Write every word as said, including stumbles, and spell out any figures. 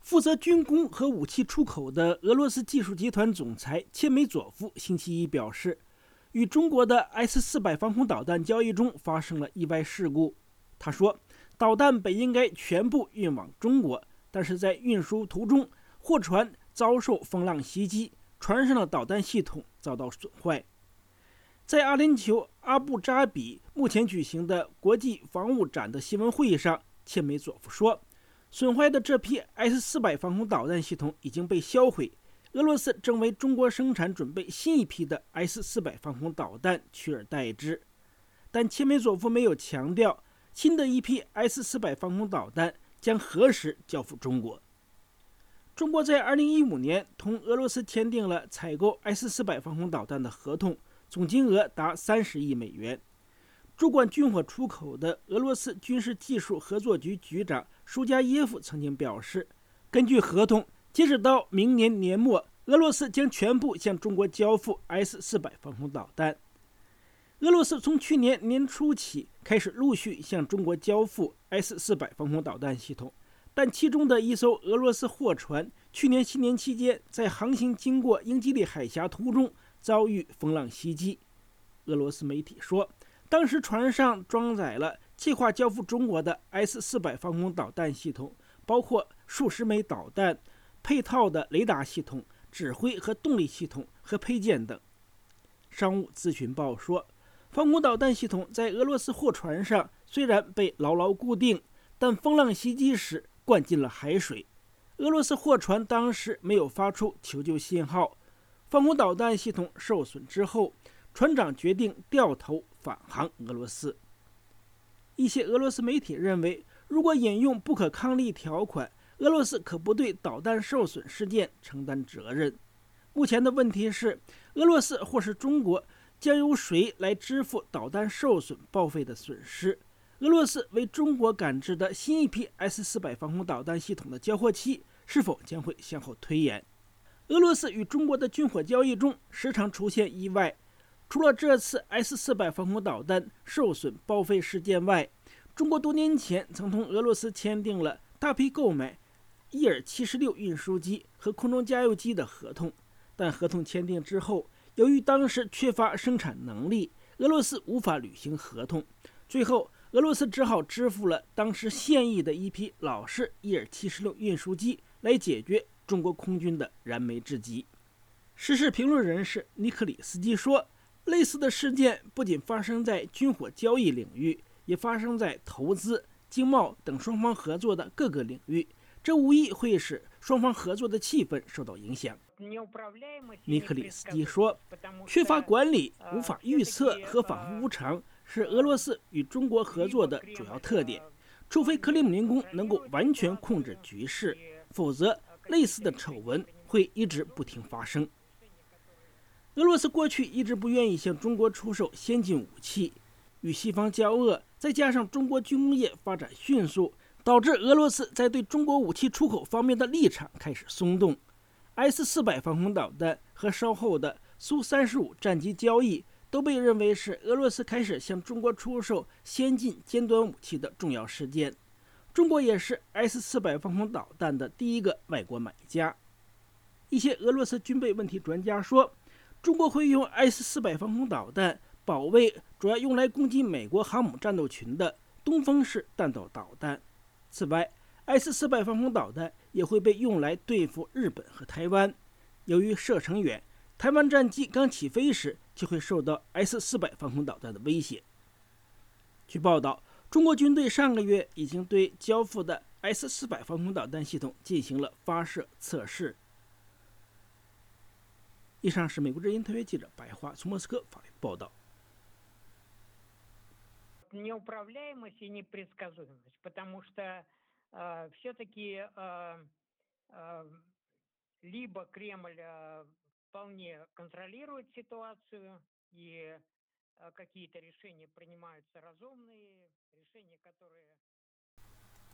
负责军工和武器出口的俄罗斯技术集团总裁切梅佐夫星期一表示，与中国的 S 四百防空导弹交易中发生了意外事故。他说，导弹本应该全部运往中国，但是在运输途中，货船遭受风浪袭击，船上的导弹系统遭到损坏。在阿联酋阿布扎比目前举行的国际防务展的新闻会议上，切梅佐夫说，损坏的这批 S 四百防空导弹系统已经被销毁，俄罗斯正为中国生产准备新一批的 S 四百防空导弹取而代之。但切梅佐夫没有强调新的一批 S 四百防空导弹将何时交付中国。中国在二零一五年同俄罗斯签订了采购 S 四百防空导弹的合同，总金额达三十亿美元。主管军火出口的俄罗斯军事技术合作局局长舒加耶夫曾经表示，根据合同，截止到明年年末，俄罗斯将全部向中国交付 S 四百防空导弹。俄罗斯从去年年初起开始陆续向中国交付 S 四百防空导弹系统，但其中的一艘俄罗斯货船去年新年期间在航行经过英吉利海峡途中遭遇风浪袭击。俄罗斯媒体说，当时船上装载了计划交付中国的 S 四百防空导弹系统，包括数十枚导弹、配套的雷达系统、指挥和动力系统和配件等。商务咨询报说，防空导弹系统在俄罗斯货船上虽然被牢牢固定，但风浪袭击时灌进了海水。俄罗斯货船当时没有发出求救信号。防空导弹系统受损之后，船长决定掉头返航俄罗斯。一些俄罗斯媒体认为，如果引用不可抗力条款，俄罗斯可不对导弹受损事件承担责任。目前的问题是，俄罗斯或是中国将由谁来支付导弹受损报废的损失？俄罗斯为中国赶制的新一批 S 四百防空导弹系统的交货期是否将会向后推延？俄罗斯与中国的军火交易中时常出现意外，除了这次 S 四百防空导弹受损报废事件外，中国多年前曾同俄罗斯签订了大批购买伊尔七十六运输机和空中加油机的合同，但合同签订之后，由于当时缺乏生产能力，俄罗斯无法履行合同，最后俄罗斯只好支付了当时现役的一批老式伊尔七十六运输机来解决中国空军的燃眉之急。时事评论人士尼克里斯基说，类似的事件不仅发生在军火交易领域，也发生在投资、经贸等双方合作的各个领域，这无疑会使双方合作的气氛受到影响。尼克里斯基说，缺乏管理、无法预测和反复无常是俄罗斯与中国合作的主要特点。除非克里姆林宫能够完全控制局势，否则类似的丑闻会一直不停发生。俄罗斯过去一直不愿意向中国出售先进武器，与西方交恶，再加上中国军工业发展迅速，导致俄罗斯在对中国武器出口方面的立场开始松动。S 四百防空导弹和稍后的苏三十五战机交易都被认为是俄罗斯开始向中国出售先进尖端武器的重要事件。中国也是 S 四百防空导弹的第一个外国买家。一些俄罗斯军备问题专家说，中国会用 S 四百防空导弹保卫主要用来攻击美国航母战斗群的东风式弹道导弹。此外， S 四百防空导弹也会被用来对付日本和台湾。由于射程远，台湾战机刚起飞时就会受到 S 四百防空导弹的威胁。据报道，中国军队上个月已经对交付的 S 四百防空导弹系统进行了发射测试。以上是美国之音特约记者白桦从莫斯科发来的报道。 Неуправляемость и непредсказуемость, потому что э, все-таки э, э, либо Кремль э, вполне контролирует ситуацию и э, какие-то решения принимаются разумные, решения, которые